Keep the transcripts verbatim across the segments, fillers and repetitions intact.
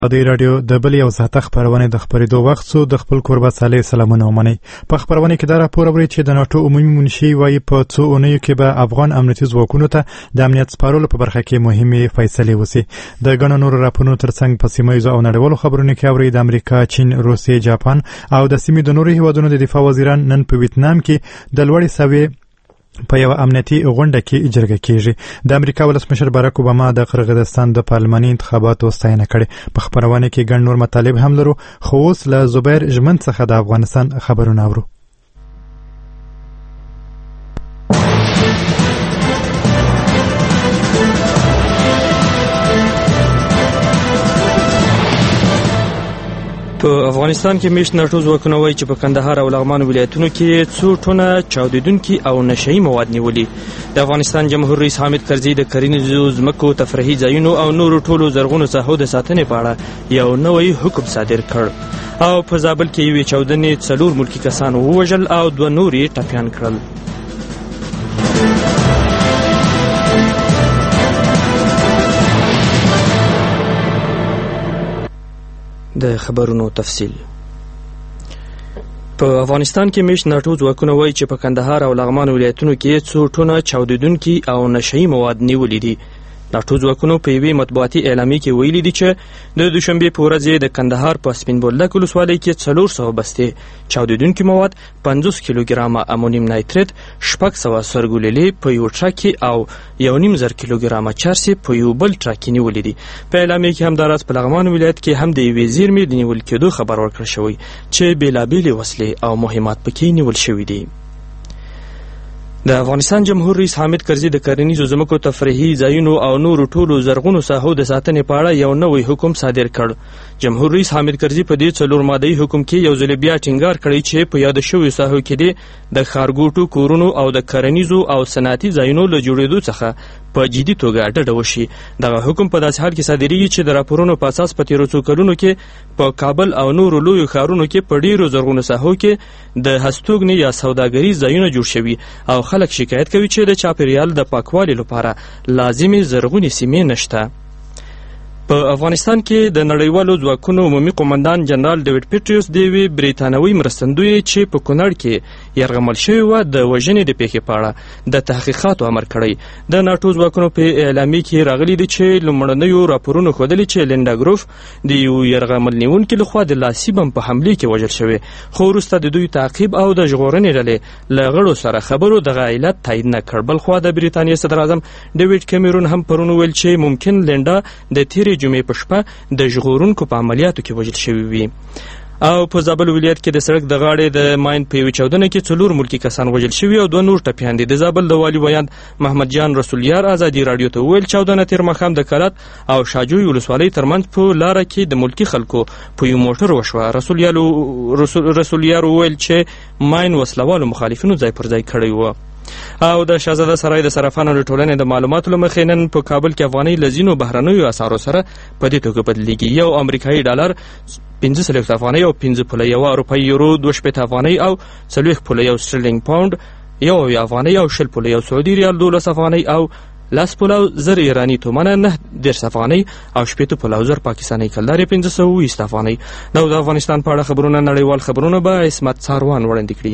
د رادیو د بل یو ساعته خبرونه د خبرېدو وخت سو د خپل کوربه صالح سلامونه ومني. په خبرونه کې دا راپور اوري چې د ناتو عمومي منشي وايي په څو اونیو کې به افغان امنیتي ځواکونو ته د امنیت سپارلو په برخه کې مهمه فیصله وسی. د غنو نور راپورونو ترڅنګ په سیمایي او نړیوالو خبرونو کې اوري د امریکا، چین، روسیې، جاپان او د سیمې د نورو هیوادونو د دفاع وزیران نن په ویتنام کې د لوړې سوي په یو امنیتي غونډه کې جرګه کیږي. د امریکا ولسمشر باراک اوباما د قرغیزستان د پارلماني انتخاباتو ستاینه کړې. په خبرونه کې ګڼ نور مطالب هم لرو، خو اوس له زبیر ژمن څخه د افغانستان خبرونه اورو. په افغانستان کې میشت ناتو ځواکونه وایي چې په کندهار او لغمان ولایتونو کې څو ټونه چاودیدونکي او نشهیي مواد نیولي. د افغانستان جمهور رئیس حامد کرزي د کرنیزو ځمکو، تفریحي ځایونو او نورو ټولو زرغونو ساحو د ساتنې په اړه یو نوی حکم صادر کړ او په زابل کې یوې چاودنې څلور ملکي کسان ووژل او دوه نور یې ټپیان کړل. د خبرونو تفصیل. په افغانستان کې میشت ناتو ځواکونه وایي چې په کندهار او لغمان ولایتونو کې څو ټونه چاودیدونکي او نشهیي مواد نیولي دي. ناتو ځواکونو په یوې مطبوعاتي اعلامیه کې ویلي دي چې د دوشنبې په ورځ د کندهار په سپین بولدک ولسوالۍ کې څلور سوه بستې چاودیدونکي مواد، پنځوس کیلوګرامه امونیم نایتریت، شپږ سوه سرګوللې په یو ټرک کې او یو نیم زر کیلوګرامه چرس په یو بل ټرک کې نیولي دي. په اعلامیه کې همداراز په لغمان ولایت کې هم د یوې زیرمې د نیول کېدو خبر ورکړل شوی چې بېلابېلې وسلې او مهمات پکې نیول شوي دي. د افغانستان جمهور رئیس حامد کرزي د کرنیزو ځمکو، تفریحي ځایونو او نورو ټولو زرغونو ساحو د ساتنې په اړه یو نوی حکم صادر کړ. جمهور رئیس حامد کرزي په دې څلور ماده‌ای حکم کې یو ځل بیا ټینګار کړی چې په یاد شویو ساحو کې د ښارګوټو، کورونو او د کرنیزو او صنعتي ځایونو له جوړېدو څخه په جدي توګه ډډه وشي. دغه حکم په داسې حال کې صادریږي چې د راپورونو په اساس په تیرو څو کلونو کې په کابل او نورو لویو ښارونو کې په ډیرو زرغونو ساحو کې د هستوګنې یا سوداګري ځایونه جوړ شوي او خلک شکایت کوي چې د چاپیریال د پاکوالي لپاره لازمي زرغونې سیمې نشته. په افغانستان کې د نړیوالو ځواکونو عمومي قومندان جنرال ډیوډ پیټریوس د یوې بریتانوي مرستندوی چې په کونړ کې یرغمل شوې وه د وژنې د پیښې په اړه د تحقیقاتو امر کړی. د ناټو ځواکونو په اعلامیه کې راغلي دي چې لومړنیو راپورونو ښودلي چې لینډا ګروف د یو یرغمل نیونکي لخوا د لاسي بم په حملې کې وژل شوی، خو وروسته د دوی تعقیب او د ژغورنې ډلې له غړو سره خبرو دغه علت تایید نه کړ. بلخوا د بریتانیا صدراعظم ډیوډ کیمرون هم پرون ویل چې ممکن لینډا د تیرې جمعې په شپه د ژغورونکو په عملیاتو کې وژل شوي وي. او په زابل ولایت کې د سړک د غاړې د ماین په یوې چاودنه کې څلور ملکي کسان وژل شوي او دوه نور ټپیان دي. د زابل د والي ویاند محمد جان رسولیار ازادي راډیو ته وویل چاودنه تېر ماښام د کلات او شاجوی ولسوالۍ ترمنځ په لاره کې د ملکي خلکو په یو موټر وشوه. رسولیار وویل چې ماین وسلوالو مخالفینو ځای پر ځای کړی و. او د شاهزاده سرای د صرافانو د ټولنې د معلوماتو له مخې نن په کابل کې افغانۍ له ځینو بهرنیو اسعارو سره په دې توګه بدلېږي. یو امریکایي ډالر پنځه څلوېښت افغانۍ او پنځه پوله یوه اروپایي یورو دوه شپېته افغانۍ او څلوېښت پوله یو سټرلینګ پاونډ یو اویا افغانۍ او شل پوله یو سعودي ریال دولس افغانۍ او لس پوله زر ایراني تومنه نه دېرش افغانۍ او شپېته پوله زر پاکستاني کلدار یې پنځه سوه اوویست افغانۍ. دا د افغانستان په اړه خبرونه نړیوال خبرونه به عصمت څاروان وړاندې کړي.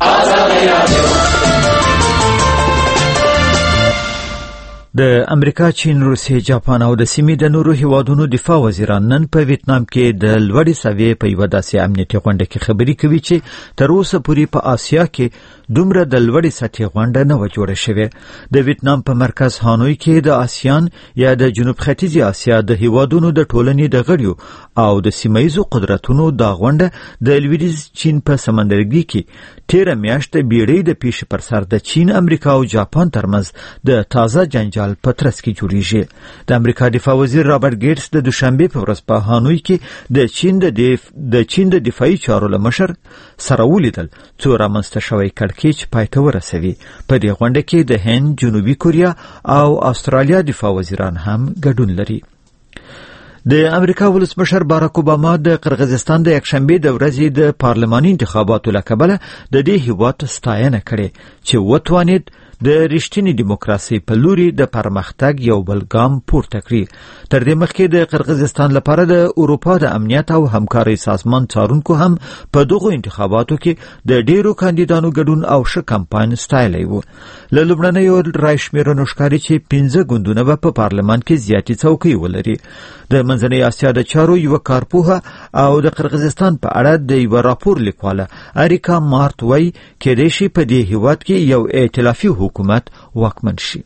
د امریکا، چین، روسیې، جاپان او د سیمې د نورو هیوادونو دفاع وزیران نن په ویتنام کې د لوړې سویې په یوه داسې امنیتي غونډه کې خبرې کوي چې تر اوسه پورې په آسیا کې دومره د لوړې سطحې غونډه نه وه جوړه شوې. د ویتنام په مرکز هانوی کې د آسیان یا د جنوب ختیځې آسیا د هیوادونو د ټولنې د غړیو او د سیمایي قدرتونو دا غونډه د لویدیځ چین په سمندرګي کې تیره میاشت د بیړۍ د پیښې پر سر د چین، امریکا او جاپان ترمنځ د تازه جنجال په ترڅ کې جوړیږي. د امریکا دفاع وزیر رابرټ ګیټس د دوشنبې په ورځ په هانوی کې د چین د دف... د چین د دفاعي چارو له مشر سره ولیدل څو رامنځته شوی کړکېچ پای ته ورسوي. په دې غونډه کې د هند، جنوبي کوریا او استرالیا دفاع وزیران هم ګډون لري. د امریکا ولسمشر باراک اوباما د قرغیزستان د یکشنبې د ورځې د پارلماني انتخاباتو له کبله د دې هیواد ستاینه کړې چې وتوانید د رښتینی دیموکراسي په لوري د پرمختګ یو بل ګام پورته کړي. تر دې مخکې د قرغیزستان لپاره د اروپا د امنیت او همکارۍ سازمان څارونکو هم په دغو انتخاباتو کې د ډیرو کاندیدانو ګډون او ښه کمپاین ستایلی و. له لومړنیو رایشمیرنو ښکاري چې پنځه ګوندونه به په پارلمان کې زیاتې څوکۍ ولري. د منځنۍ اسیا د چارو یوه کارپوهه او د قرغیزستان په اړه د یوه راپور لیکواله اریکا مارت وایي کېدای شي په دې هیواد کې یو ائتلافي حکومت واکمن شي.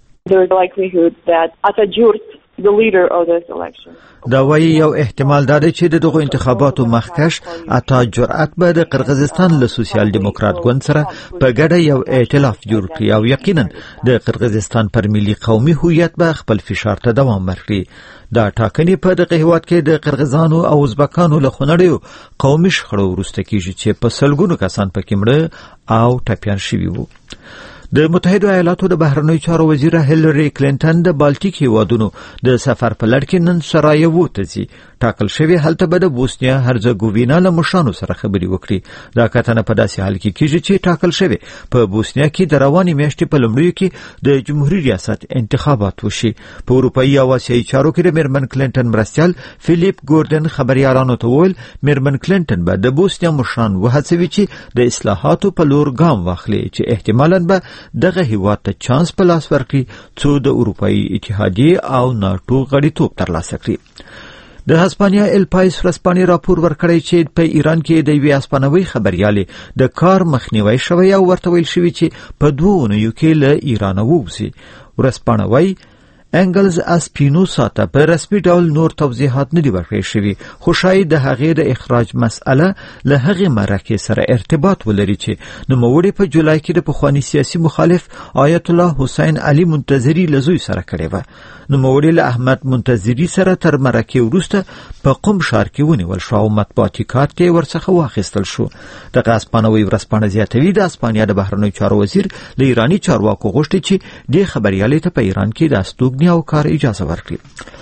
دا وایي یو احتمال دا دی چې د دغو انتخاباتو مخکش عطا جرأت به د قرغیزستان له سوسیال دیموکرات ګوند سره په ګډه یو ائتلاف جوړ کړي او یقینا د قرغیزستان پر ملي قومي هویت به خپل فشار ته دوام ورکړي. دا ټاکنې په دغه هیواد کې د قرغیزانو او ازبکانو له خونړیو قومي شخړو وروسته کیږي چې په سلګونو کسان پکې مړه او ټپیان شوي وو. د متحده ایالاتو د بهرنیو چارو وزیره هیلری کلینټن د بالټیک هیوادونو د سفر په لړ کې نن سرایوو ته ځي. ټاکل شوی هلته به د بوسنیا هرزګووینا له مشرانو سره خبرې وکړي. دا کتنه په داسې حال کې کیږي چې ټاکل شوی په بوسنیا کې د روانې میاشتې په لومړیو کې د جمهوریت ریاست انتخابات وشي. په اروپایي او آسیایي چارو کې د میرمن کلینټن مرستیال فیلیپ ګوردن خبريالانو ته وویل میرمن کلینټن به د بوسنیا مشران وهڅوي چې د اصلاحاتو په لور ګام واخلي چې احتمالاً به دغه هیواد ته چانس په لاس ورکړي څو د اروپایي اتحادیې او ناټو غړیتوب ترلاسه کړي. د هسپانیا ال پایس ورځپاڼې راپور ورکړی چې په ایران کې د یوې هسپانوي خبریالې د کار مخنیوی شوی او ورته ویل شوي چې په دوو اونیو کې له ایرانه ووځي. ورځپاڼه وایي انګلز اسپینوسا ته په رسمي ډول نور توضیحات نه دي ورکړی شوي، خو شاید د هغې د اخراج مسئله له هغې مرکې سره ارتباط ولري چې نوموړي په جولای کې د پخواني سیاسي مخالف آیت الله حسین علي منتظري له زوی سره کړې وه. نوموړي له احمد منتظري سره تر مرکې وروسته په قم ښار کې ونیول شو او مطبوعاتي کارت یې ورڅخه واخیستل شو. دغه اسپانوي ورځپاڼه زیاتوي د اسپانیا د بهرنیو چارو وزیر له ایراني چارواکو غوښتي چې دې خبریالې ته په ایران کې د استوګنې او کار اجازه ورکړي.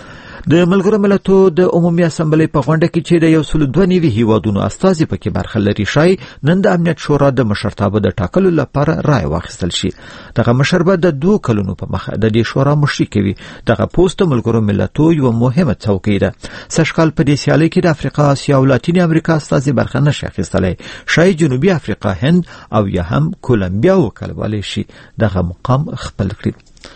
د ملګرو ملتونو د عمومي اسمبلۍ په غونډه کې چې د یو سل دوه نوي هیوادونو استازي پکې برخه لري شای نن د امنیت شورا د مشرتابه د ټاکلو لپاره رای واخیستل شي. دغه مشر به د دوه کلونو په مخه د دې شورا مشري کوي. دغه پوسټ ملګرو ملتونو یو مهمه څوکۍ ده. سږکال په دې سیالۍ کې د افریقا، اسیا او لاتینې امریکا استازي برخه نشي اخیستلی. شای جنوبي افریقا، هند او یا هم کولمبیا وکولای شي دغه مقام خپل کړي.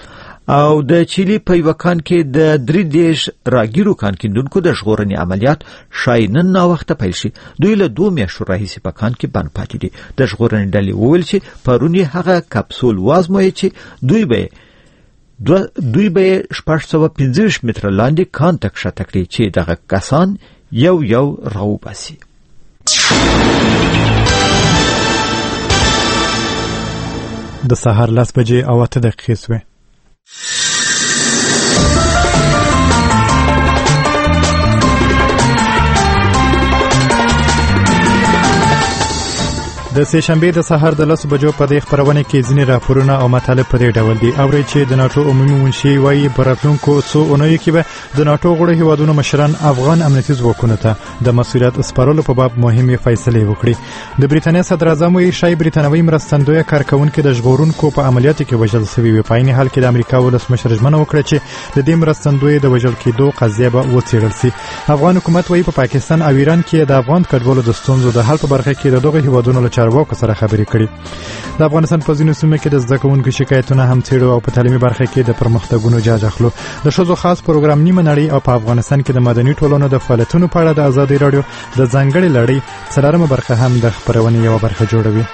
او د چيلي په یو کان کې د درې دیش راګیرو کان کیندونکو د ژغورنې عملیات شای نن نا وخت پیل شي. دوی له دوه میاشتو راهیسې په کان کې بند پاتې دي. د ژغورنې ډلې وویل چې پرون یې هغه کپسول وازمویه چې دوی به دوی به شپږ سوه پنځه ویشت متره لاندې کان ته کښته کړي چې دغه کسان یو یو راوباسي. د سهار لس بجې او اته دقیقې سوې. د سهشنبه د سهار د لس بجو په دې خبرونه کې ځینې راپورونه او مطالب په دې ډول دي. اوري چې د ناتو عمومي منشي وایي په راتلونکو څو اونیو کې به د ناتو غړو هیوادونو مشران افغان امنیتي ځواکونو ته د مسؤلیت سپارلو په باب مهمې فیصلې وکړي. د بریتانیا صدر اعظم وایي شای بریتانوي مرستندویه کارکونکو د ژغورونکو په عملیاتو کې وژل شوي وي. په عین حال کې د امریکا ولسمشر ژمنه وکړه چې د دې مرستندوی د وژل کېدو قضیه به وڅېړل شي. افغان حکومت وایي په پا پاکستان او ایران کې د افغان کډوالو د ستونزو د حل په برخه کې د دغه هیوادونو له چارواکو سره خبرې کړي. د افغانستان په ځینو سیمو کې د زده کوونکو شکایتونه هم څېړو او په تعلیمي برخه کې د پرمختګونو جاج اخلو. د ښځو خاص پروګرام نیمه نړۍ او په افغانستان کې د مدني ټولنو د فعالیتونو په اړه د ازادي راډیو د ځانګړې لړۍ څلورمه برخه هم د خبرونې یوه برخه جوړوي.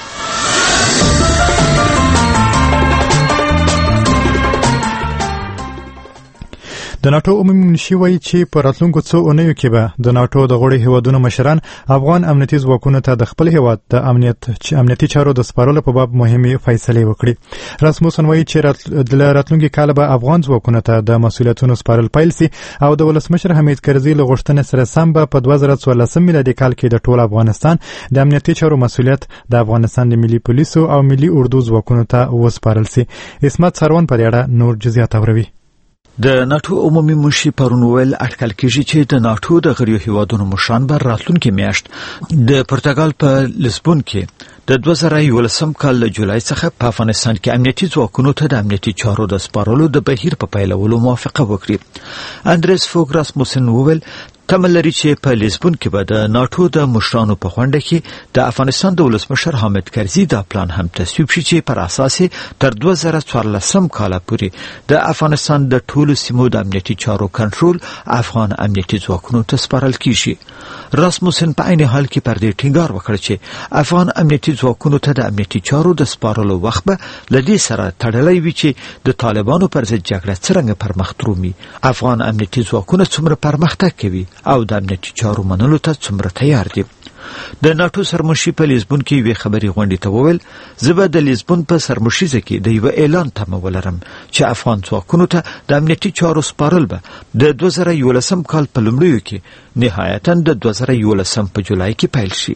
د ناتو عمومي منشي وایي چې په راتلونکو څو اونیو کې به د ناتو د غړو هیوادونو مشران افغان امنیتي ځواکونو ته د خپل هیواد د امنیت امنیتي چارو د سپارلو په باب مهمې فیصلې وکړي. رسموسن وایي چې د راتلونکي کال به افغان ځواکونو ته د مسؤلیتونو سپارل پیل سي او د ولسمشر حمید کرزي له غوښتنې سره سم به په دوه زره څوارلسم میلادي کال کې د ټول افغانستان د امنیتي چارو مسؤلیت د افغانستان د ملي پولیسو او ملي اردو ځواکونو ته وسپارل سي. اسمت سروان په دې اړه نور جزئیات اوري. د ناتو عمومي منشي پرون ویل اټکل کېږي چې د ناتو د غړو هیوادونو مشران به راتلونکي میاشت د پرتګال په لسبون کې د دوه زره یولسم کال له جولای څخه په افغانستان کې امنیتي ځواکونو ته د امنیتي چارو د سپارلو د بهیر په پیلولو موافقه وکړه. اندریس فوګ راسموسن وویل تمه لري چې په لیزبون کې به د ناټو د مشرانو په غونډه کې د افغانستان د ولسمشر حامد کرزي دا پلان هم تصویب شي چې پر اساس تر دوه زره څوارلسم کال پورې د افغانستان د ټولو سیمو د امنیتي چارو کنټرول افغان امنیتي ځواکونو ته سپارل کیږي. راسموسن په عین حال کې پر دې ټینګار وکړ چې افغان امنیتي ځواکونو ته د امنیتي چارو د سپارلو وخت به له دې سره تړلی وي چې د طالبانو پر ضد جګړه څرنګه پرمخ درومي، افغان امنیتي ځواکونه څومره پرمختګ کوي او د امنیتي چارو منلو ته څومره تیار دي. د ناټو سرمشي په لیزبون کې یوې خبري غونډې ته وویل زه به د لیزبون په سرمشیزه کې د یو اعلان تمه ولرم چې افغان ځواکونو ته د امنیتي چارو سپارل به د دوه زره یولسم کال په لومړیو کې نهایتا د دوه زره یولسم په جولای کې پیل شي.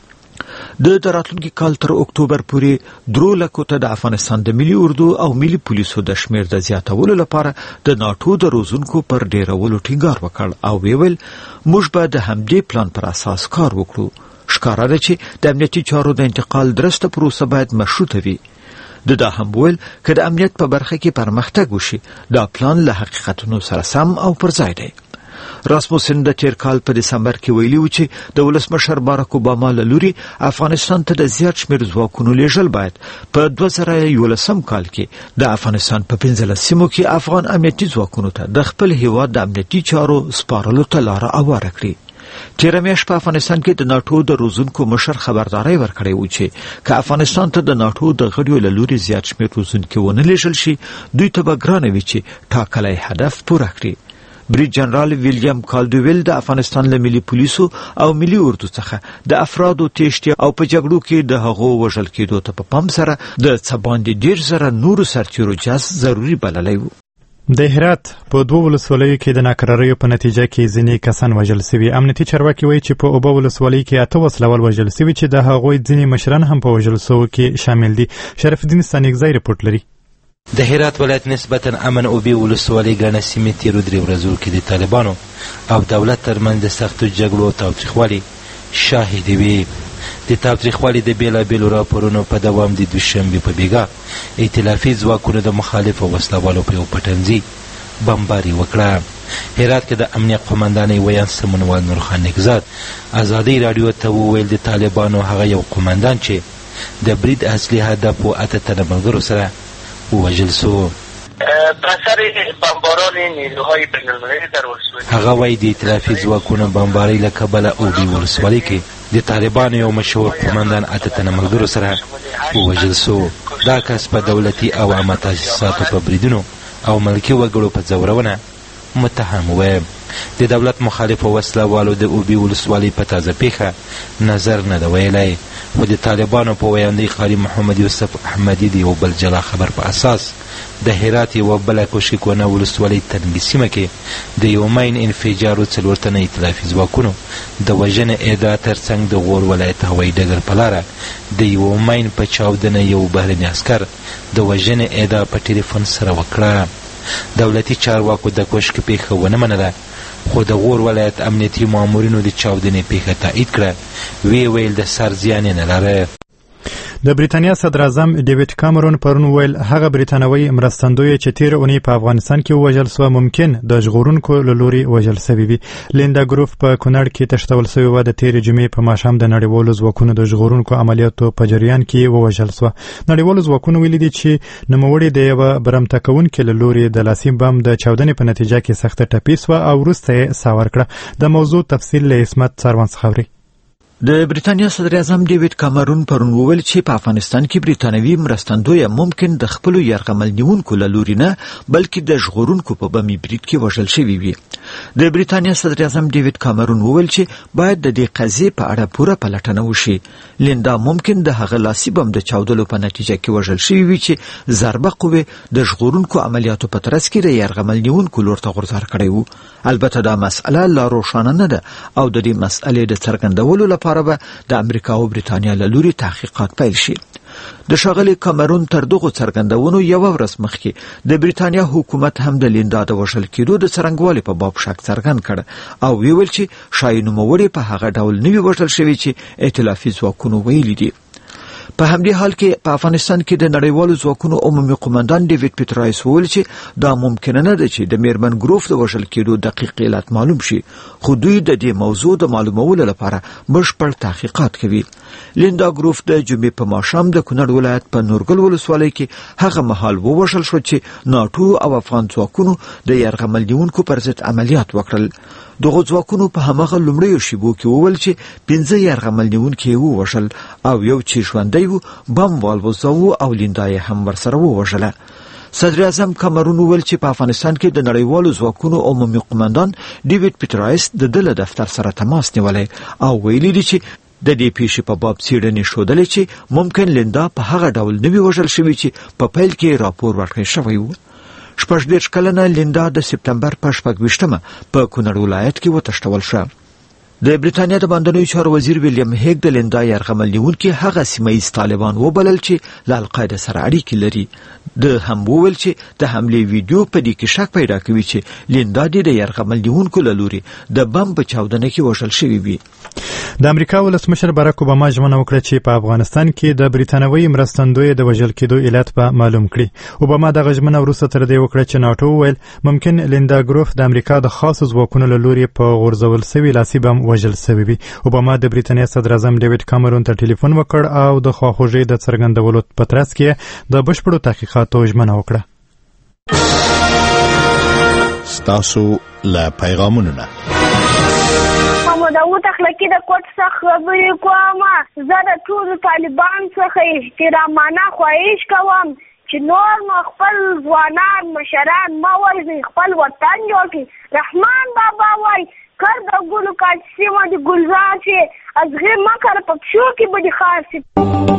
د راتلونکي کال تر اکتوبر پورې درو لکو ته د افغانستان د ملي اردو او ملي پولیسو د شمیر د زیاتولو لپاره د ناټو د روزونکو پر ډیرولو ټینګار وکړ او ویل موږ به د همدې پلان پر اساس کار وکړو. ښکاره ده چې د امنیتي چارو د انتقال درسته پروسه باید مشروطه وي. د دا هم ویل که د امنیت په برخه کې پرمختګ وشي دا پلان له حقیقتونو سره سم او پر ځای دی. راسموسن د تیر کال په دسمبر کې ویلي و چې د ولسمشر باراک اوباما له لوري افغانستان ته د زیات شمیر ځواکونو لیږل باید په دوه زره یولسم کال کې د افغانستان په پنځلس سیمو کې افغان امنیتي ځواکونو ته د خپل هیواد د امنیتي چارو سپارلو ته لاره هواره کړي. تیره میاشت په افغانستان کې د ناټو د روزونکو مشر خبرداری ورکړی و چې که افغانستان ته د ناټو د غړیو له لوري زیات شمیر روزونکي ونه لیږل شي دوی ته به ګرانه وي چې ټاکلی هدف پوره کړي. بریج جنرال ویلیام کالدویل د افغانستان له ملي پولیسو او ملي اردو څخه د افرادو تېښتې او په جګړو کې د هغو وژل کېدو ته په پام سره د څه باندې ډېر زره نورو سرتیرو جذب ضروري بللی و. د هرات په دوه ولسوالیو کې د ناکراریو په نتیجه کې ځینې کسان وژل سوي. امنیتي چارواکي وایي چې په اوبه ولسوالۍ کې اته وسلوال وژل سوي چې د هغوی ځینې مشران هم په وژل سوو کې شامل دي. شرف الدین ستانکزی رپورټ لري. د هرات ولایت نسبتا امن اوبې ولسوالۍ ګڼه سیمې تېرو درې ورځو کې د طالبانو او دولت ترمنځ د سختو جګړو او تاوتریخوالي شاهدې وې. د تاوتریخوالي د بېلابېلو راپورونو په دوام د دوشنبې په بیګا ائتلافي ځواکونو د مخالفو وسلوالو په یو پټنځي بمباري وکړه. هرات کې د امنیه قمندانۍ ویان سمونوال نورخان نګزاد ازادۍ راډیو ته وویل د طالبانو هغه یو قمندان چې د برید اصلي هدف و اته تنه ملګرو سره ووژل سو. بسر بمباران نیروهای بین‌المللی در ولسوالی هغه وایي د ائتلافي ځواکونو بمبارۍ له کبله اوبې ولسوالۍ کې د طالبانو یو مشهور قمندان اته تنه ملګرو سره ووژل سو. دا کس په دولتي او عامه تاسیساتو په بریدونو او ملکي وګړو په ځورونه متهم و. د دولت مخالفو وسلوالو د اوبې ولسوالۍ په تازه پیښه نظر نه ده ویلی، خو د طالبانو په ویاندې قاري محمد یوسف احمدي د یو بل جلا خبر په اساس د هرات یوه بله کوشکونه ولسوالۍ تنګي سیمه کې د یو ماین انفجارو څلور تنه ائتلافي ځواکونو د وژنې ادعا ترڅنګ د غور ولایت هوایي ډګر په لاره د یو ماین په چاودنه یو بهرني عسکر د وژنې ادعا په ټلیفون سره وکړه. دولتي چارواکو د کوشک پیښه ونه منله، خو د غور ولایت امنیتي مامورینو د چاودنې پیښه تایید کړه. وی ویل د سر زیان نه لري. د بریتانیا صدر اعظم ډیوډ کامرون پرون ویل هغه بریتانوي مرستندوی چې تیر اونۍ په افغانستان کې وژل سو ممکن د ژغورونکو له لوري وژل سوی وي. لیندا ګروف په کونړ کې تښتول سوی و. د تیر جمعې په ماښام د نړیوالو ځواکونو د ژغورونکو عملیاتو په جریان کې ووژل سو. نړیوالو ځواکونو ویلي دي چې نوموړی د یوه برمته کوونکي له لوري د لاسي بم د چاودنې په نتیجه کې سخته ټپي سوه او وروسته یې ساه ورکړه. د موضوع تفصیل له عصمت څاروان څخه اورئ. د بریتانیا صدر اعظم ډیوډ کامرون پرون وویل چې په افغانستان کې بریتانوي مرستندوی ممکن د خپلو یرغمل نیونکو له لوري نه بلکې د ژغورونکو په بمي برید کې وژل شوي وي. د بریتانیا صدر اعظم ډیوډ کامرون وویل چې باید د دې قضیې په اړه پوره پلټنه وشي. لیندا ممکن د هغه لاسي بم د چاودلو په نتیجه کې وژل شوي وي چې ضربه قوې د ژغورونکو عملیاتو په ترڅ کې د یرغمل نیونکو لور ته غورځار کړی و. البته دا مسئله لا روښانه نه ده او د دې مسئلې د څرګندولو لپاره به د امریکا او بریتانیا له لوري تحقیقات پیل شي. د ښاغلي کامرون تر دغو څرګندونو یوه ورځ مخکې د بریتانیا حکومت هم د لیندا د وژل کېدو د څرنګوالي په باب شک څرګند کړ او ویل چې ښایي نوموړی په هغه ډول نه وي وژل شوی چې ائتلافي ځواکونو ویلي دي. په همدې حال کې په افغانستان کې د نړیوالو ځواکونو عمومي قومندان ډیوډ پیټرایس وویل چې دا ممکن نه ده چې د میرمن ګروف د وژل کېدو دقیق علت معلوم شي، خو دوی د دې موضوع د معلومولو لپاره بشپړ تحقیقات کوي. لیندا ګروف د جمعې په ماښام د کونړ ولایت په نورګل ولسوالۍ کې هغه مهال ووژل شو چې ناټو او افغان ځواکونو د یرغمل نیونکو پر ضد عملیات وکړل. دغه ځواکونو په هماغه لومړیو شیبو کې وویل چې پنځه یرغمل نیونکي یې ووژل او یو چې ژوندی و بم والوځاوه او لیندا یې هم ورسره ووژله. صدر اعظم کامرون وویل چې په افغانستان کې د نړیوالو ځواکونو عمومي قومندان ډیوډ پیټرایس د ده له دفتر سره تماس نیولی او ویلي دي چې د دې پیښې په باب څېړنې ښودلې چې ممکن لیندا په هغه ډول نه وي وژل شوې چې په پیل کې راپور ورکړی شوی و. شپږ دېرش کلنه لیندا د سپتمبر په شپږ ویشتمه په کونړ ولایت کې وتښتول شوه. د بریتانیا د باندنیو چارو وزیر ویلیام هیګ د لیندا یرغمل نیونکي هغه سیمهییز طالبان وبلل چې له القاعده سره اړیکې لري. د هم وویل چې د حملې ویډیو په دې کې شک پیدا کوي چې لیندا د یرغمل نیونکو له لوري د بم په چاودنه کې وژل شوې وي. د امریکا ولسمشر باراک اوباما ژمنه وکړه چې په افغانستان کې د بریتانوي مرستندوی د وژل کېدو علت به معلوم کړي. اوباما دغه ژمنه وروسته تر دې وکړه چې ناټو وویل ممکن لیندا ګروف د امریکا د خاصو ځواکونو له لوري په غورځول سوي لاسي بم وژل سوی وي. اوباما د بریتانیا صدر اعظم ډیوډ کامرون ته ټلیفون وکړ او د خواخوږۍ د څرګندولو په ترڅ کې د بشپړو تحقیقاتو ژمنه وکړه. ستاسو له پیغامونو نه داود اخلاقی د کوټ څخه خبرې کوم. زه د ټولو طالبان څخه احترامانه خواهش کوم چې نور مو خپل ځوانان مشران مه وژنئ، خپل وطن جوړ کړئ. رحمان بابا وایي کر د ګلو کاټ سیمه د ګلزار چې از غیر مکر په پښو کې به دې خار سي.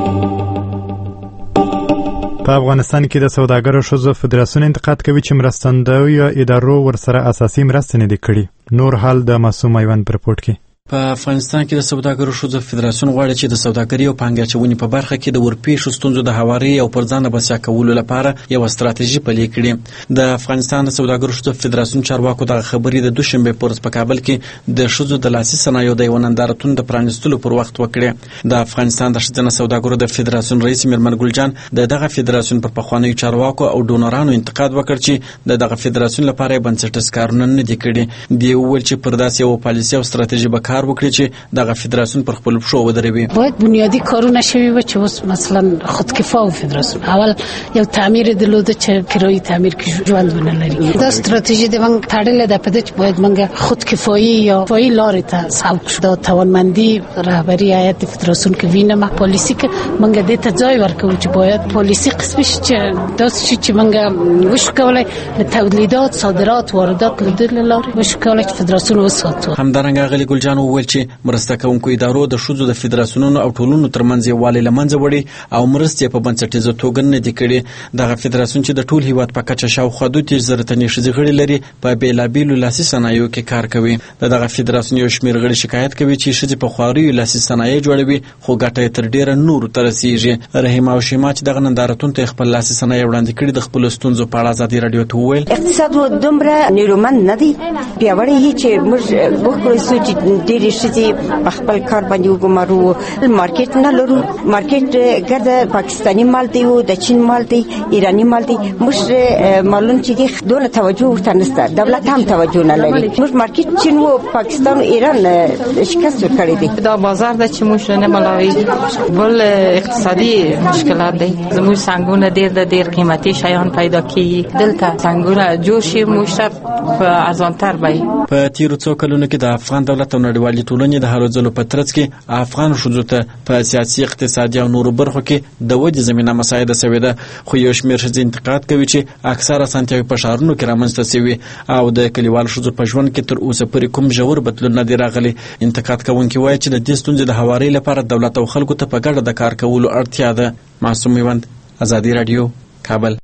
په افغانستان کې د سوداګرو ښځو فدراسیون انتقاد کوي چې مرستندویو ادارو ورسره اساسي مرستې نه دي کړي. نور حال د معصوم ایوان په رپورټ کې. په افغانستان کې د سوداګرو ښځو فدراسیون غواړي چې د سوداګرۍ او پانګې اچونې په برخه کې د ورپېښو ستونزو د هواري او پر ځان بسیا کولو لپاره یو ستراتیژي پلي کړي. د افغانستان د سوداګرو ښځو فدراسیون چارواکو دغه خبرې د دوشنبه په ورځ په کابل کې د ښځو د لاسي صنایعو د یو نندارتون د پرانیستلو پر وخت وکړې. د افغانستان د ښځینه سوداګرو د فدراسیون رئیس میرمن ګلجان د دغه فدراسیون پر پخوانیو چارواکو او ډونرانو انتقاد وکړ چې د دغه فدراسیون لپاره بنسټیز کارونه نه دي کړي. دی وویل چې پر داسې یو پالیسي او ستراتیژي به کار وکړي چې دغه فدراسیون پر خپل پښو ودرېږي. باید بنیادی کارونه شوي و چې اوس مثلا خودکفا و فدراسیون اول یو تعمیر درلوده چې کرایي تعمیر کې ژوند ونه لري. دا ستراتیژي د موږ تړلې ده په دې چې باید موږ خودکفایي یا فایي لارې ته سوق شو. دا توانمندي رهبری هیئت فدراسیون کې وینم پالیسی کې موږ دې ته ځای ورکوو چې باید پالیسی قسمي چې داس چې موږ وش کولای د تولیدات صادرات واردات لدل لارې وش کولای چې فدراسیون وساتو. همدارنګه غلي ګلجان وویل چې مرسته کوونکو ادارو د ښځو د فدراسیونونو او ټولنو ترمنځ یووالی له منځه وړي او مرستې په بنسټیزه توګه نه دي کړي. دغه فدراسیون چې د ټول هیواد په کچه شاوخوا دوه دېرش زره تنې ښځې غړي لري په بېلابېلو لاسي صنایعو کې کار کوي. د دغه فدراسیون یو شمېر غړي شکایت کوي چې ښځې په خواریو لاسي صنایع جوړوي خو ګټه یې تر ډېره نورو ته رسیږي. رحیمه او شیما چې دغه نندارتون ته خپل لاسي صنایع وړاندې کړي د خپلو ستونزو په اړه ازادي راډیو ته وویل اقتصاد دومره نیرومند نه دی پیاوړی چې موږ وکړو چې ډېرې ښځې په خپل کار باندې وګمارو. مارکیټ نه لرو، مارکیټ ګرد پاکستانی مال دی او د چین مال دی، ایرانی مال دی. موږ مالون چې دی دونه توجه ورته نشته، دولت هم توجه نه لري. موږ مارکیټ چین او پاکستان او ایران شکست ورکړی دی. دا بازار د چې موږ نه ملاوي بل اقتصادي مشکلات دی. زموږ څنګهونه ډېر د ډېر قیمتي شیان پیدا کیږي. دلته څنګهونه جوړ شي موږ په ارزانتر وي. په تیرو څو کلونو کې د افغان دولت او نړیوالې ټولنې د هلو ځلو په ترڅ کې افغان ښځو ته په سیاسي اقتصادي او نورو برخو کې د ودې زمینه مساعده شوې ده. خو یو شمېر ښځې انتقاد کوي چې اکثره اسانتیاوې په ښارونو کې رامنځته شوي او د کلیوالو ښځو په ژوند کې تر اوسه پورې کوم ژور بدلون نه دی راغلی. انتقاد کوونکي وایي چې د دې ستونزې د هوارۍ لپاره دولت او خلکو ته په ګډه د کار کولو اړتیا ده. معصوم میوند، ازادي راډیو، کابل.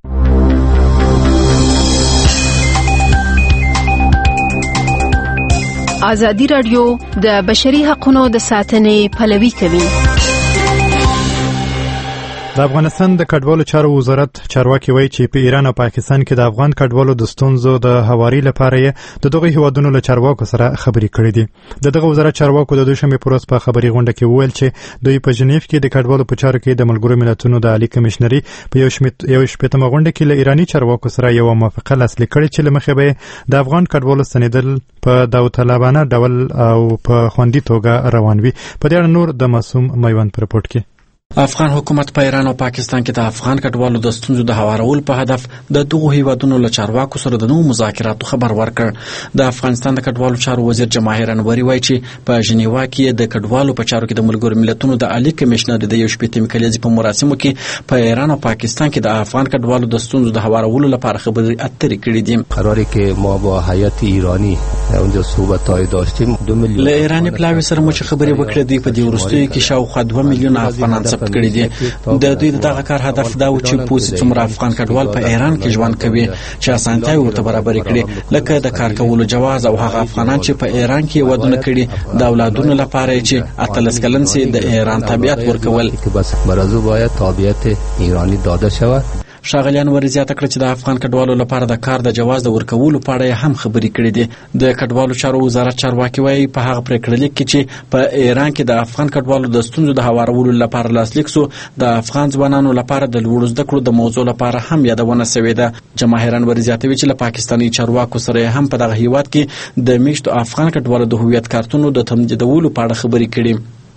ازادي راډیو د بشري حقوقو د ساتنې پلوي کوي. د افغانستان د کډوالو چارو وزارت چارواکي وایي چې په ایران او پاکستان کې د افغان کډوالو د ستونزو د هواري لپاره یې د دغه هیوادونو له چارواکو سره خبرې کړې دي. د دغه وزارت چارواکو د دوشنبې په ورځ په خبري غونډه کې وویل چې دوی په جنیف کې د کډوالو په چارو کې د ملګرو ملتونو د عالی کمشنري په یو شپږمه غونډه کې له ایرانی چارواکو سره یو موافقه لاسلیک کړې چې له مخې به د افغان کډوالو ستنېدل په داوطلبانه ډول او په خوندي توګه روان وي. په دې اړه نور د معصوم میوند په رپورټ کې افغان حکومت په ایران او پاکستان کې د افغان کډوالو د ستونزو د هوارولو په هدف د دغو هیوادونو له چارواکو سره د نوو مذاکراتو خبر ورکړ. د افغانستان د کډوالو چارو وزیر جماهیر انوري وایي چې په ژنیوا کې د کډوالو په چارو کې د ملګرو ملتونو د عالی کمشنر د یو شپږمې کلیزې په مراسمو کې په ایران او پاکستان کې د افغان کډوالو د ستونزو د هوارولو لپاره خبرې اترې کړې دي. قراره که ما با هیئت ایرانی اونجا صحبت‌های داشتیم دو میلیون له ایرانی پلاوی سره مو چې خبرې وکړې دوی په دې وروستیو کې شاوخوا دوه میلیونه افغانان ثبت کړي دي. د دوی دغه کار هدف دا و چې پوسې څومره افغان کډوال په ایران کې ژوند کوي چې اسانتیاوې ورته برابرې کړي، لکه د کار کولو جواز او هغه افغانان چې په ایران کې ودونه کړي د اولادونو لپاره چې اتلس کلن سي د ایران تابعیت ورکول. بس برازو باید تابعیت ایرانی داده شود. ښاغلي انور زیاته کړه چې د افغان کډوالو لپاره د کار د جواز د ورکولو په اړه هم خبرې کړې دي. د کډوالو چارو وزارت چارواکي وایي په هغه پریکړه لیک کې چې په ایران کې د افغان کډوالو د ستونزو د هوارولو لپاره لاسلیک سو د افغان ځوانانو لپاره د لوړو زده کړو د موضوع لپاره هم یادونه شوې ده. جماهیر انور زیاتوي چې له پاکستاني چارواکو سره هم په دغه هیواد کې د میشتو افغان کډوالو د هویت کارتونو د تمدیدولو په اړه خبرې کړي.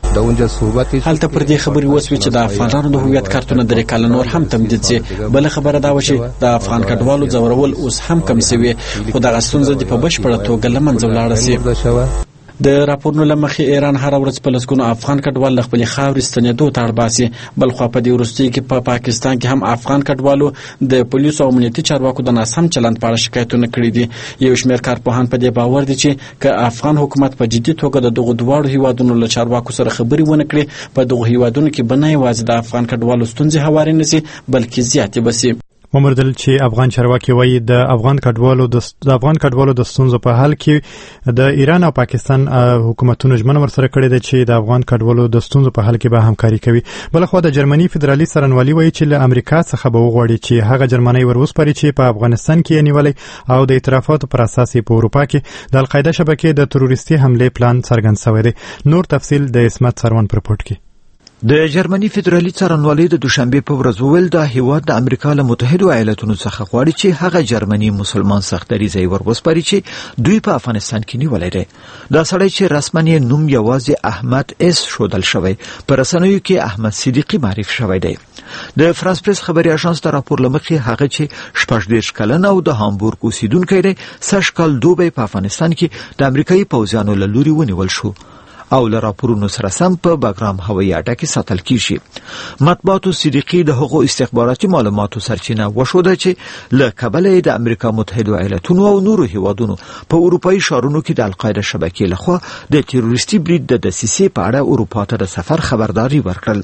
هلته پر دې خبرې وسوي چې د افغانانو د هویت کارتونه درې کاله نور هم تمدید شي. بل خبره دا و چې د افغان کډوالو ځورول اوس هم کم شوي، خو دغه ستونزه د په بشپړه توګه له منځه ولاړه شي. د راپورونو له مخې ایران هر ورځ په لسګونو افغان کډوال له خپلې خاورې ستنېدو ته اړ باسي. بل خوا په دې وروستیو کې په پا پاکستان کې هم افغان کډوالو د پولیسو او امنیتي چارواکو د ناسم چلند په اړه شکایتونه کړي دي. یو شمېر کارپوهان په دې باور دي چې که افغان حکومت په جدي توګه د دغو دواړو هیوادونو له چارواکو سره خبرې ونه کړي، په دغو هیوادونو کې به نه یوازې د افغان کډوالو ستونزې هوارې نه سي بلکې زیاتې به سي. ومردل چې افغان چارواکي وایي د افغان کډوالو د افغان کډوالو د ستونزو په حل کې د ایران او پاکستان حکومتونو ژمنه ورسره کړې ده چې د افغان کډوالو د ستونزو په حل کې به همکاري کوي. بلخوا د جرمني فدرالي څارنوالي وایي چې له امریکا څخه به وغواړي چې هغه جرمنۍ ور وسپاري چې په افغانستان کې یې نیولې او د اعترافاتو پر اساس په اروپا کې د القاعده شبکې د تروریستي حمله پلان څرګند شوی دی. نور تفصیل د اسمت سروان پر رپورټ کې. د جرمني فدرالي څارنوالۍ د دوشنبه په ورځ وویل د هیواد د امریکا له متحده ایالاتونو څخه غواړي چې هغه جرمني مسلمان سختدریځي ور وسپاري چې دوی په افغانستان کې نیولې ده. دا سړی چې رسماً نوم یوازې احمد اس شودل شوی، په رسنیو کې احمد صدیقي معرفي شوی دی. د فرانس پریس خبري اژانس د راپور لمخې هغه چې شپږ دېرش کلن او د هامبورګ اوسیدونکی دی سږ کال دوبی په افغانستان کې د امریکایي پوځیانو له لوري ونیول شو او له راپورونو سره سم په باګرام هوایي اډه کې ساتل کیږي. مطبوعاتو صدیقي د هغو استخباراتي معلوماتو سرچینه وښوده چې له کبله د امریکا متحده ایالاتونو او نورو هیوادونو په اروپایي ښارونو کې د القاعده شبکې لخوا د تروریستي برید د دسیسې په اړه اروپا ته د سفر خبرداري ورکړل.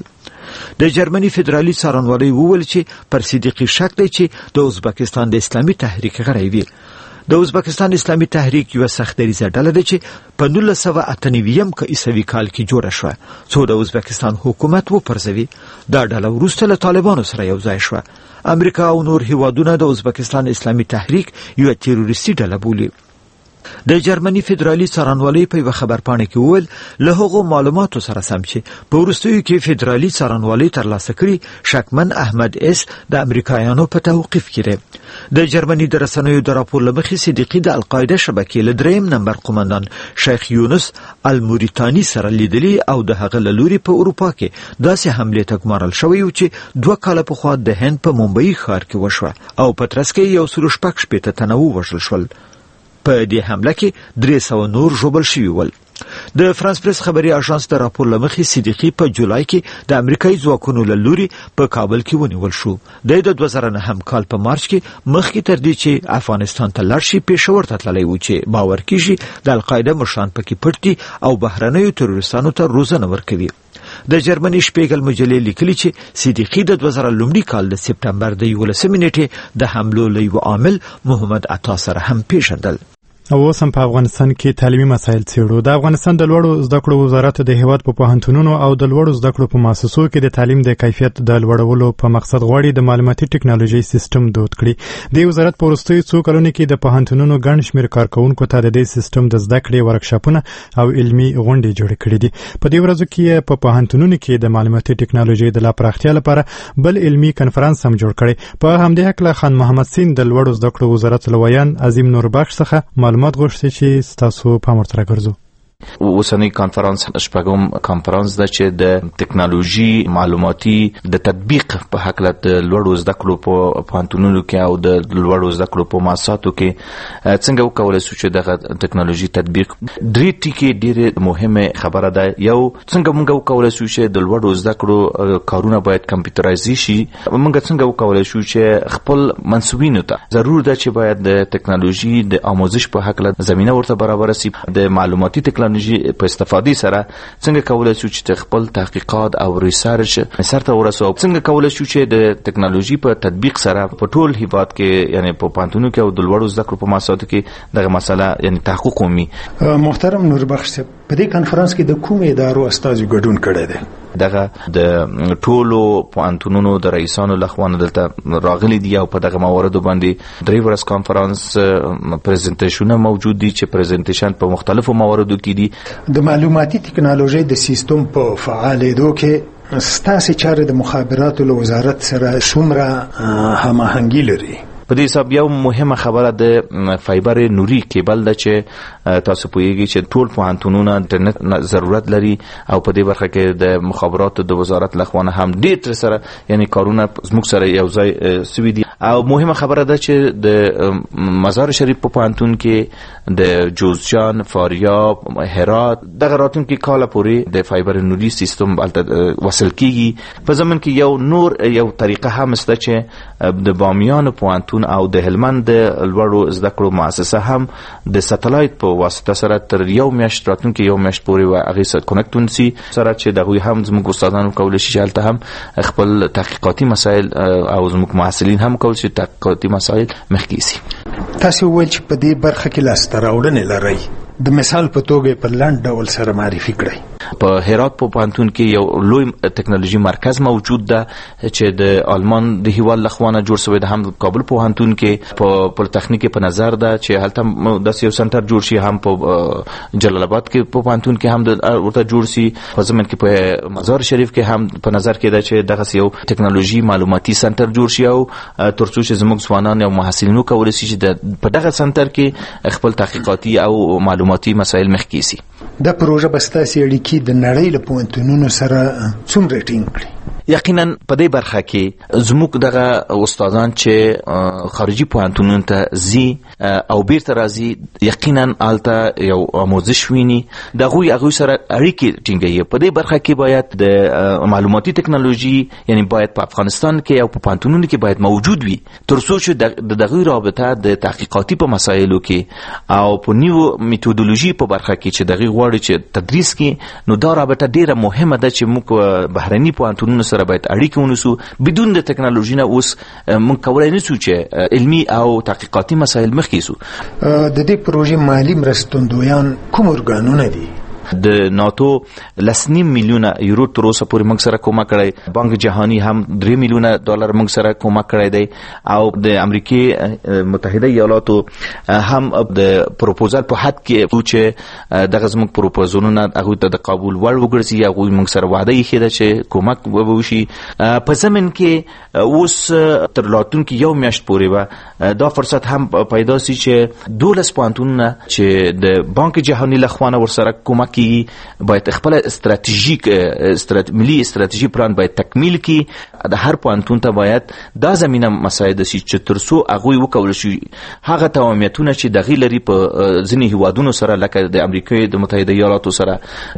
د جرمني فدرالي څارنوالۍ وویل چې پر صدیقي شک دی چې د ازبکستان د اسلامي تحریک غړی وي. د ازبکستان اسلامي تحریک یو سختدریځه ډله ده چې په نولس سوه اته نوي عیسوي کال کې جوړه شوه څو د ازبکستان حکومت وپرځوي. دا ډله وروسته له طالبانو سره یو ځای شوه. امریکا او نور هیوادونه د ازبکستان اسلامي تحریک یو تروریستي ډله بولي. د جرمني فدرالي څارنوالۍ په یو خبرپاڼه کې وویل له هغو معلوماتو سره سم چې په وروستیو کې فدرالي څارنوالۍ ترلاسه کړي شکمن احمد اس د امریکایانو په توقیف کې دی. د جرمني د رسنیو د راپور له مخې صدیقي د القاعده شبکې له دریم نمبر قومندان شیخ یونس الموریتانی سره لیدلی او د هغه له لوري په اروپا کې داسې حملې ته ګمارل شوی و چې دوه کاله پخوا د هند په ممبئی ښار کې وشوه او په ترڅ کې یو سل شپږ شپېته تنه ووژل شول. په دې حمله کې درې سوه نور ژوبل شوي ول. د فرانس پریس خبري اژانس د راپور له مخې صدیقي په جولای کې د امریکایي ځواکونو له لوري په کابل کې ونیول شو. د دوه زره نهم کال په مارچ کې مخکې تر دې چې افغانستان ته لاړ شي پېښور ته تللی و چې باور کېږي د القاعده مشران پکې پټ دي او بهرنیو تروریستانو ته روزنه ورکوي. د جرمني شپیګل مجلې لیکلي چې صدیقي د دوه زره لومړي کال د سپټمبر د یولسمې نیټې د حملو له یو عامل محمد عطا سره هم پیژندل. او اوس هم په افغانستان کې تعلیمي مسایل څېړو. د افغانستان د لوړو زده کړو وزارت د هیواد په پوهنتونونو او د لوړو زده کړو په مؤسسو کې د تعلیم د کیفیت د لوړولو په مقصد غواړي د معلوماتي ټکنالوژي سیستم دود کړي. د وزارت په وروستیو څو کلونو کې د پوهنتونونو ګڼ شمېر کارکوونکو ته د دې سیستم د زده کړې ورکشاپونه او علمي غونډې جوړې کړې دي. په دې ورځو کې په پوهنتونونو کې د معلوماتي ټکنالوژي د لا پراختیا لپاره بل علمي کنفرانس هم جوړ کړی. په همدې هکله خان محمد سین د لوړو زده کړو وزارت لویان عظیم نوربخش څخه معلومات غوښتي چې ستاسو پام ورته راګرځو. اوسنی کانفرانس شپږم کانفرانس ده چې د ټکنالوژي معلوماتي د تطبیق په حق له لوړو زده کړو په پوهنتونونو کې او د لوړو زده کړو په مؤسساتو کې څنګه وکولای شو چې دغه ټکنالوژي تطبیق درې ټکي ډېر مهمه خبره ده. یو څنګه موږ وکولای شو چې د لوړو زده کړو کارونه باید کمپیوټرایزي شي. موږ څنګه وکولای شو چې خپل منسوبینو ته ضرور ده چې باید د ټکنالوژي د آموزش په حق له زمينه ورته برابر شي. د معلوماتي ټکنالوژي په استفادې سره څنګه کولای شو چې خپل تحقیقات او ریسرچ سرته ورسو. څنګه کولای شو چې د ټکنالوژي په تطبیق سره په ټول هیواد کې یعنی په پانتونو کې او د لوړو زده کړو په مؤسساتو کې دغه مسله یعنی تحقق ومي. محترم نوربخش صاحب، په دې کانفرنس کې د کوم ادارو استازو ګډون کړی دی؟ دغه د ټولو پوهنتونونو د رئیسانو لخوا دلته راغلي دي او په دغه موارد باندې درې ورځ کانفرنس پریزنټیشن موجود دي چې پریزنټیشن په مختلفو مواردو کې دي. د معلوماتي ټکنالوژي د سیستم په فعالېدو کې ستاسو چارې د مخابراتو له وزارت سره څومره هماهنګي لري؟ په دې حساب یو مهمه خبره د فایبر نوري کیبل ده چې تاسو پوهیږئ چې ټول پوهنتونونه انټرنیټ ضرورت لري او په دې برخه کې د مخابراتو د وزارت لخوا هم ډېر سره یعنی کارونه زموږ سره یو ځای سوي دي. او مهمه خبره ده چې د مزار شریف په پوهنتون کې د جوزجان، فاریاب، هرات دغه راتلونکي کال پورې د فایبر نوري سیستم وصل کیږي. په زمن کې یو نور یو طریقه هم شته چې د بامیان پوهنتون او د هلمند لوړو زده کړو مؤسسه هم د ساتلایت په واسطه سره تر یو میاشت راتلونکي یو میاشت پورې هغه سره کنیکټون سي سره چې دغه هم زموږ استادانو کولای شي چې هلته هم خپل تحقیقاتي مسایل او زموږ محصلین هم کولای شي تحقیقاتي مسایل مخکې سي. تاسو ویل چې په دې برخه کې لاسته راوړنې لرئ، د مثال په توګه په لاندې ډول سره معرفي کړئ. په هرات په پوهنتون کې یو لوی ټکنالوژي مرکز موجود ده چې د آلمان د هیواد لخوا نه جوړ شوی ده. هم کابل پوهنتون کې په پولیټکنیک په نظر ده چې هلته د یو سنټر جوړ شي، هم په جلال آباد کې په پوهنتون کې هم ورته جوړ شي، په زمن کې په مزار شریف کې هم په نظر کې ده چې دغه یو ټکنالوژي معلوماتي سنټر جوړ شي او ترڅو چې زموږ ځوانان او محصلینو کولای شي چې په دغه سنټر کې خپل تحقیقاتي او معلوماتي مسایل مخکې سي. دا پروژه به ستاسو اړیکې د نړۍ له پوهنتونونو سره څومره ټینګ کړي؟ یقینا په دې برخه کې زموږ دغه استادان چې خارجي پوهنتونونو ته ځي او بیرته راځي یقینا الته یو آموزش ویني، دغه هغه سره اړیکې ټینګوي. په دې برخه کې باید د معلوماتي ټکنالوژي یعنی باید په افغانستان کې او په پوهنتونونو کې باید موجود وي ترڅو چې د دغه رابطه د تحقیقاتي په مسایلو کې او په نیو میتودولوژي په برخه کې چې دغه غواړي چې تدریس کې نو دا رابطه ډیره مهمه ده چې موږ بهرني پوهنتونونو سره باید اړیکې ونیسو. بدون د ټکنالوژي نه اوس موږ کولای نشو چې علمي او تحقیقاتي مسایل مخکې سو. د دې پروژې مالی مرستندویان کوم ارګانونه دي؟ د ناتو لسنیم میلیونه یورو تر اوسه پورې موږ سره کومک کړی، بانک جهانی هم درې میلیونه ډالر موږ سره کومک کړی دی او د امریکای متحده ایالاتو هم د پروپوزل په حد کې چې دغه زموږ پروپوزلونه هغه ته د قبول وړ وګرځي، هغه موږ سره وعده یې کړی چې کومک وشي. په زمن کې اوس تر راتلونکي یو میاشت پورې به دا فرصت هم پیدا سي چې دولس پوهنتونونه چې د بانک جهانی لخوا ورسره کومک کی باید خپل استراتیژیک استرات ملي استراتیژي پلان باید تکمیل کی. د هر پوهنتون ته باید دا زمينه مساعده شي چې ترڅو هغه وکول شي هغه تواميتونه چې د غیلري په ځینی هیوادونو سره لکه د امریکای د متحده ایالاتو سره،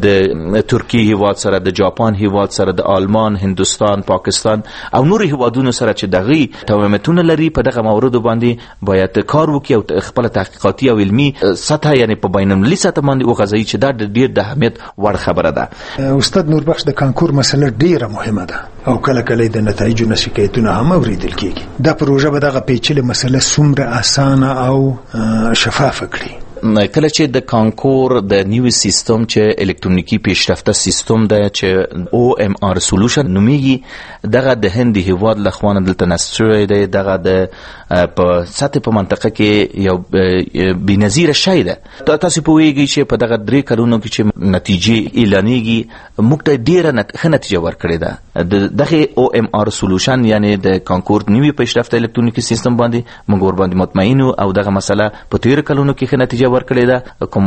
د ترکیه هیواد سره، د جاپان هیواد سره، د آلمان، هندستان، پاکستان او نور هیوادونو سره چې دغه تواميتونه لري په دغه موارد باندې باید کار وکړي او خپل تحقیقاتي او علمي سطح یعنی په بین المللي سطح باندې وغځي چې دا ډیر د اهمیت وړ خبره ده. استاد نوربخش، د کانکور مسله ډیره مهمه ده او کله کله د نتایجو نه شکایتونه هم اوریدل کیږي. دا پروژه به دغه پیچلې مسله څومره اسانه او شفافه کړي. کله چې د کانکور د نیو سیستم چې الکترونیکی پیشرفته سیستم دی چې او ام آر سولوشن نومیږي، دغه د هند هیواد لخوانه دلته نصب شوی دی. دغه د په سطح په منطقه کې یو بېنظیره شی ده. تاسو پوهیږئ چې په دغه درې کلونو کې چې نتیجې اعلانېږي موږ ته ډېره ښه نتیجه ورکړې ده. دغه او ام آر سولوشن یعنی د کانکور نوي پیشرفته الکترونیکی سیستم باندې موږ ور باندې مطمئن او دغه مسله په تیر کلونو کې ښه نتیجه ورکړې ده. کوم